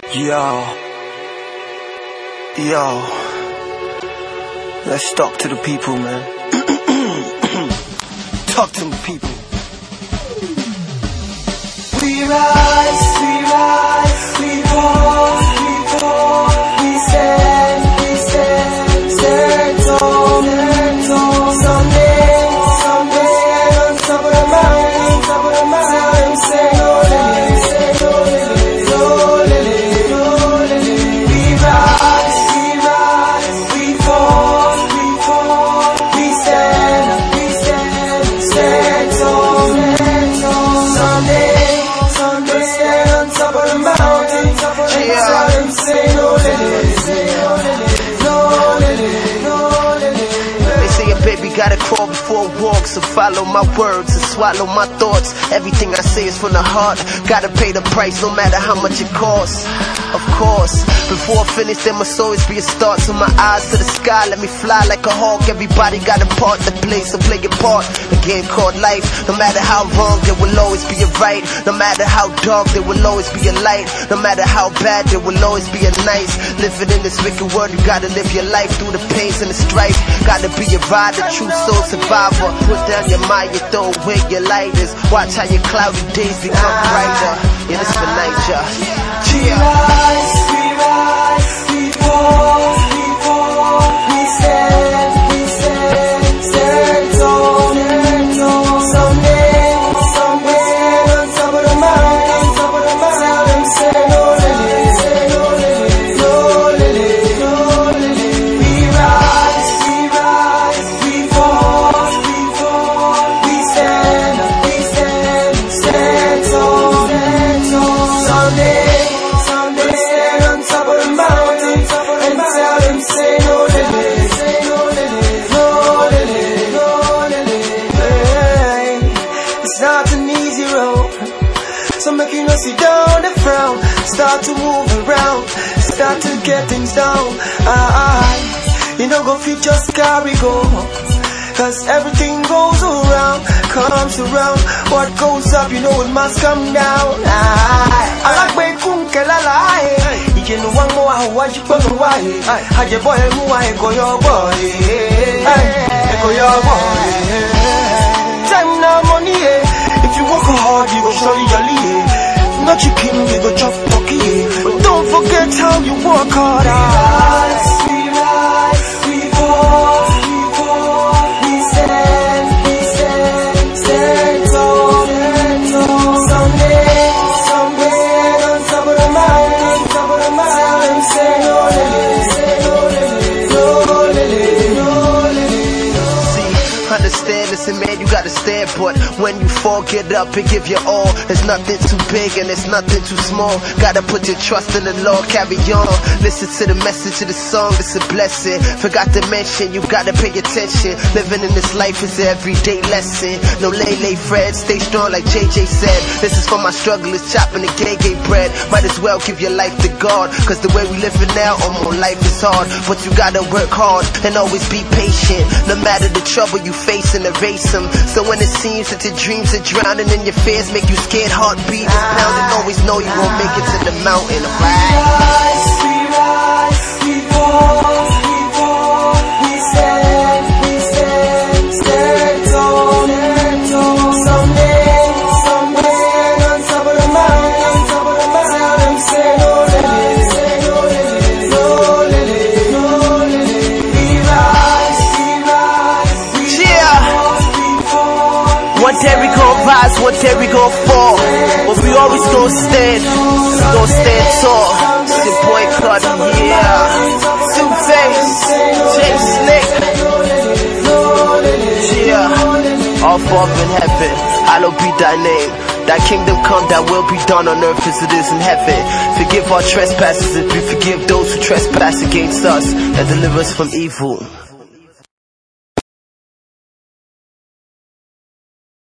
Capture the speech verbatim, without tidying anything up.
Yo, yo, let's talk to the people, man. Talk to the people. We rise, we rise, we fall, we fall, we stand, we stand, stand tall, stand tall. Someday, someday, on top of the mountain, top of the mountain, say no limit, say no limit, no limit, no limit. We rise, we rise, we fall, we fall, we stand, we stand, stand tall, stand tall. Someday, someday, stand on top of the mountain, top of the mountain, say no limit, say no limit, no limit, no limit. They say a baby gotta crawl before it walks, so follow my words and swallow my thoughts. Everything I say is from the heart, gotta pay the price no matter how much it costs. Of course, before I finish there must always be a start. So my eyes to the sky, let me fly like a hawk. Everybody got a part to play, so play your part. A game called life, no matter how wrong there will always be a right. No matter how dark there will always be a light. No matter how bad there will always be a nice. Living in this wicked world, you gotta live your life through the pains and the strife. Gotta be a rider, true soul survivor. Put down your mind, you throw away your lighters. Watch how your cloudy days become brighter. Yeah, this for night, y'all. We rise, we rise, we fall, we fall, we stand, we stand, stand tall, stand tall. Someday, someday, on top of the mountain, top of the mountain, say no limit, say no limit, no limit, no limit. We rise, we rise, we fall, we fall, we stand, we stand, stand tall, stand tall. Someday, stand on top of the mountain and tell them say no limit, say no limit, no limit, no limit. Hey, it's not an easy road, so make you not sit down and frown. Start to move around, start to get things down. Ah, you know go fit just carry go, cause everything goes around, comes around. What goes up, you know it must come down. I like when kunkela lie. You know one more how you go away. I just boy who I go your boy. Go your boy. Time now money. If you work hard, you go surely jolly. Not you king, you go chop turkey. But don't forget how you work hard. We rise, we rise, we fall, we fall, we stand, we stand, stand tall, stand tall. Someday, someday, on top of the mountain, top of the mountain, say no limit, say no limit, no limit, no limit. See, understand, listen man, you gotta stand, but when you fall, get up and give your all. There's nothing too big and there's nothing too small. Gotta put your trust in the Lord, carry on. Listen to the message of the song, it's a blessing. Forgot to mention, you gotta pay attention. Living in this life is an everyday lesson. No lay lay Fred, stay strong like J J said. This is for my strugglers, chopping the gay gay bread. Might as well give your life to God, cause the way we living now, oh my life is hard. But you gotta work hard and always be patient. No matter the trouble you face and erase them. So when it seems that your dreams are drowning and your fears make you scared, heartbeat is pounding, always know you won't make it to the mountain. We rise, we rise, we fall, we fall, we stand, we stand, stand tall, stand tall. Someday, someday, on top of the mountain, top of the mountain, say no limit, say no limit, no limit, no limit. We rise, we rise, we fall, we fall. One day we gon' rise, one day we gon' fall, but we always gon' stand, we gon' stand tall. It's your boy Cardi, yeah. Two-Face, Jay Slick, yeah. All up in heaven, hallowed be thy name. Thy kingdom come, thy will be done on earth as it is in heaven. Forgive our trespasses as we forgive those who trespass against us, and deliver us from evil.